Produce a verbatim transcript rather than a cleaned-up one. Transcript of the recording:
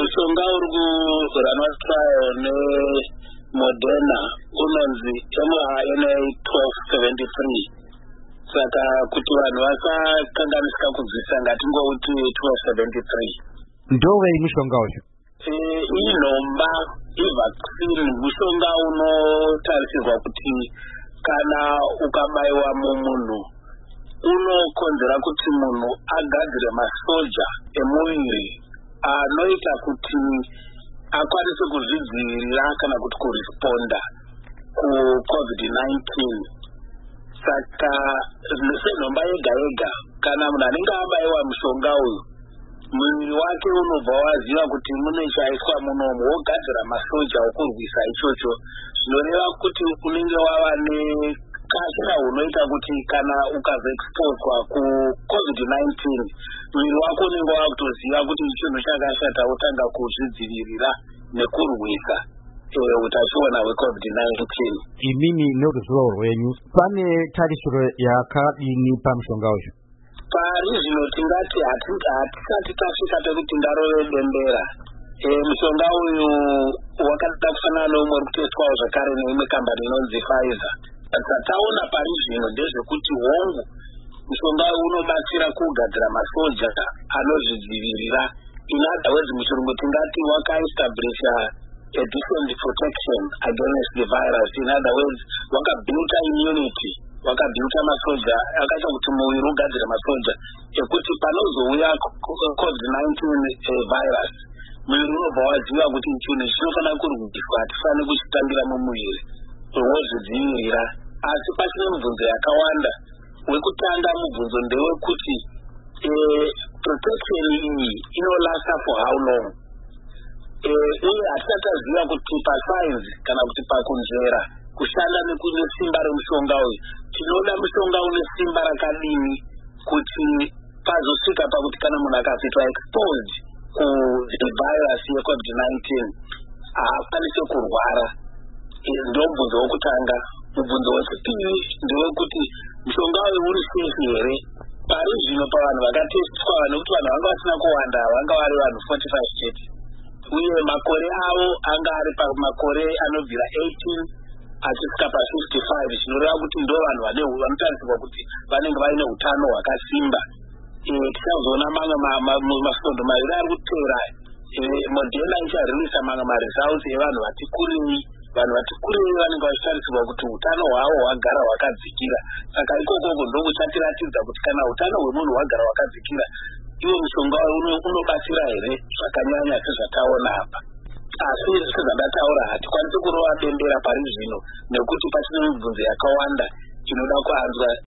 mushonga uri kuranaswa neModerna unonzi M R N A twelve seventy-three. Saka kuti vanhu vasakanganisika kunzwisisa ngatingouti twelve seventy-three. Ndowei mushonga uyu? Inomba ivaccine, mushonga unotarisirwa kuti kana ukabaiwa mumunhu unokonzera kuti munhu agadzire masoja emuviri anoita kuti akwanise kuzvidzivirira kana kuti kuresponda kuCovid nineteen. Saka senomba yega yega kana munhu anenge abaiwa mushonga uyu muviri wake unobva waziva kuti mune chaiswa munomu wogadzira masoja okurwisa ichocho. Zvinoreva kuti unenge wava nekashira hunoita kuti kana ukazoexposwa kuCovid nineteen muviri wako unenge wakutoziva kuti chinhu chakashata wotanga kuzvidzivirira nekurwisa utachiona hweCovid nineteen. Imini neruzivo rwenyu pane tarisiro yakadini pamushonga uyu? Pari zvino tingati hatisati tasvika pekuti ndarove bembera. Mushonga uyu wakada kufanana neumwe uri kuteswawo zvakare neimwe kambani inonzi Pfizer. Dzataona pari zvino ndezvekuti hongu mushonga uyu unobatsira kugadzira masoja anozvidzivirira. In other words, muchirungu tingati wakaestablisha a decent protection against the virus. In other words, wakabuilda immunity, wakabuilda masoja akaita kuti muviri ugadzire masoja ekuti panozouya COVID nineteen virus muviri unobva waziva kuti chinhu chinofanira kurwiswa, hatifaniri kuchitambira mumuviri, wozvidzivirira. Asi pachine mibvunzo yakawanda. Wekutanga mubvunzo ndewekuti protection iyi inolasta for how long? Uye hatisati taziva kuti pascience kana kuti pakunzvera kushanda nesimba remushonga uyu tinoda mushonga une simba rakadini kuti pazosvika pakuti kana munhu akazoitwa exposed kuvirus yeCovid nineteen haakwanise kurwara. Ndo mubvunzo wokutanga. Mubvunzo wechipiri ndewekuti mushonga uyu uri safe here? Pari zvino pavanhu vakatestwa nekuti vanhu vanga vasina kuwanda, vanga vari vanhu forty-five chete, uye makore avo anga ari pamakore anobvira eighteen achisvika pa-fifty-five, zvinoreva kuti ndo vanhu vanotarisirwa kuti vanenge vaine utano hwakasimba. Tichazoona mamwe masondo maviri ari kutera. Moderna icharirisa mamwe maresults evanhu vati kurei. Vanhu vati kurei vanenge vachitarisirwa kuti utano hwavo hwagara hwakadzikira. Saka ikokoko ndokuchatiratidza kuti kana utano hwemunhu hwagara hwakadzikira, iwo mushonga unobatsira here zvakanyanya sezvataona apa. Asi sezvandataura hatikwanisi kurova bembera pari zvino nekuti pachine mibvunzo yakawanda inoda kuanzwa